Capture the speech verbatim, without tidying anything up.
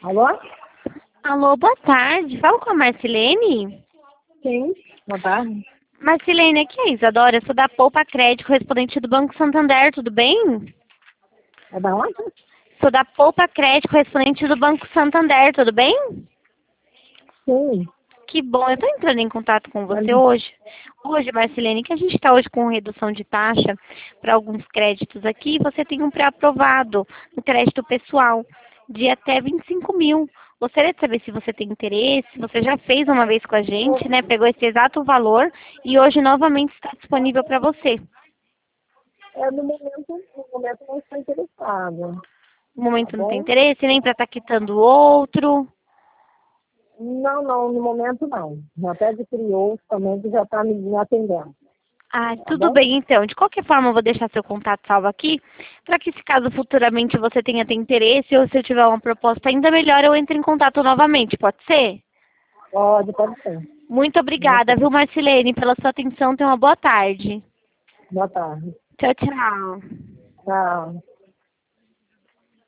Alô? Alô, boa tarde. Falo com a Marcilene? Sim, boa tarde. Marcilene, aqui é a Isadora. Eu sou da Poupa Crédito, correspondente do Banco Santander, tudo bem? É da onde? Sou da Poupa Crédito, correspondente do Banco Santander, tudo bem? Sim. Que bom, eu estou entrando em contato com você Olha, hoje. Hoje, Marcilene, que a gente está hoje com redução de taxa para alguns créditos aqui, você tem um pré-aprovado no crédito pessoal de até vinte e cinco mil. Gostaria de saber se você tem interesse, você já fez uma vez com a gente, né? Pegou esse exato valor e hoje novamente está disponível para você. é, no momento, no momento não estou interessada, No tá momento não tem bom? interesse, nem para estar quitando outro. Não, não, no momento não. Já até adquiri outro também que já está me atendendo, Ah, tá tudo bom? bem então. De qualquer forma, eu vou deixar seu contato salvo aqui, para que se caso futuramente você tenha ter interesse ou se eu tiver uma proposta ainda melhor, eu entre em contato novamente, pode ser? Pode, pode ser. Muito obrigada, viu, Marcilene, pela sua atenção. Tenha uma boa tarde. Boa tarde. Tchau, tchau. Tchau.